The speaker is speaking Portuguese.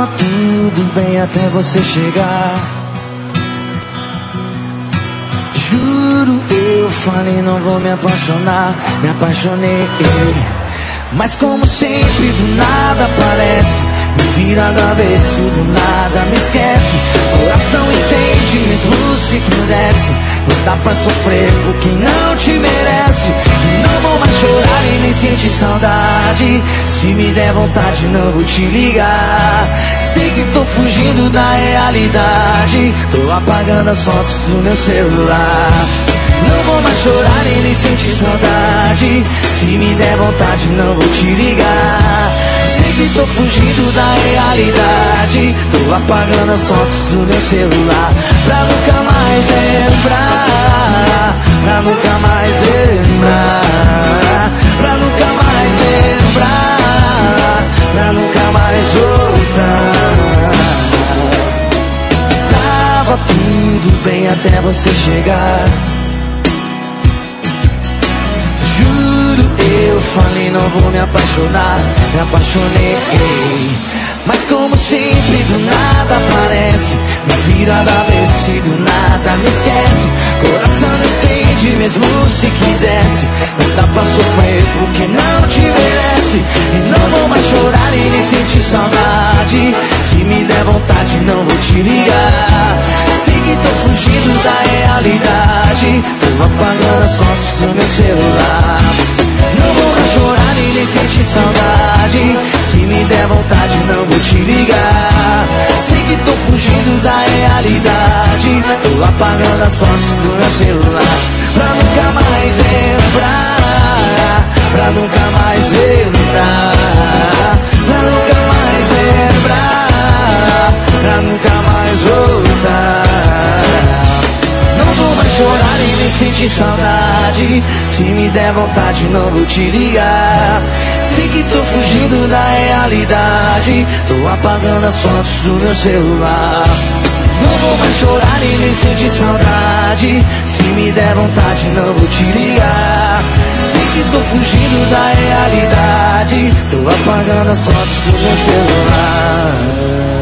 Tava tudo bem até você chegar. Juro, eu falei não vou me apaixonar. Me apaixonei, mas como sempre do nada aparece. Me vira do avesso, do nada me esquece. Coração entende, mesmo se quisesse. Não dá pra sofrer por quem não te merece. Não vou mais chorar e nem sentir saudade. Se me der vontade não vou te ligar. Sei que tô fugindo da realidade. Tô apagando as fotos do meu celular. Não vou mais chorar e nem sentir saudade. Se me der vontade não vou te ligar. Sei que tô fugindo da realidade. Tô apagando as fotos do meu celular. Pra nunca mais lembrar. Pra nunca mais lembrar. Pra nunca mais lembrar. Pra nunca mais voltar. Tava tudo bem até você chegar. Eu falei não vou me apaixonar. Me apaixonei, mas como sempre do nada aparece. Me vira da avesso e do nada me esquece. Coração não entende mesmo se quisesse. Não dá pra sofrer porque não te merece. E não vou mais chorar e nem sentir saudade. Se me der vontade não vou te ligar. Sei que tô fugindo da realidade. Tô apagando as fotos do meu celular. Não vou mais chorar e nem sentir saudade. Se me der vontade não vou te ligar. Sei que tô fugindo da realidade. Tô apagando as fotos do meu celular. Pra nunca mais lembrar. Pra nunca mais lembrar. Pra nunca mais lembrar. Pra nunca mais voltar. Não vou mais chorar e nem sentir saudade. Se me der vontade não vou te ligar. Sei que tô fugindo da realidade. Tô apagando as fotos do meu celular. Não vou mais chorar e nem sentir saudade. Se me der vontade não vou te ligar. Sei que tô fugindo da realidade. Tô apagando as fotos do meu celular.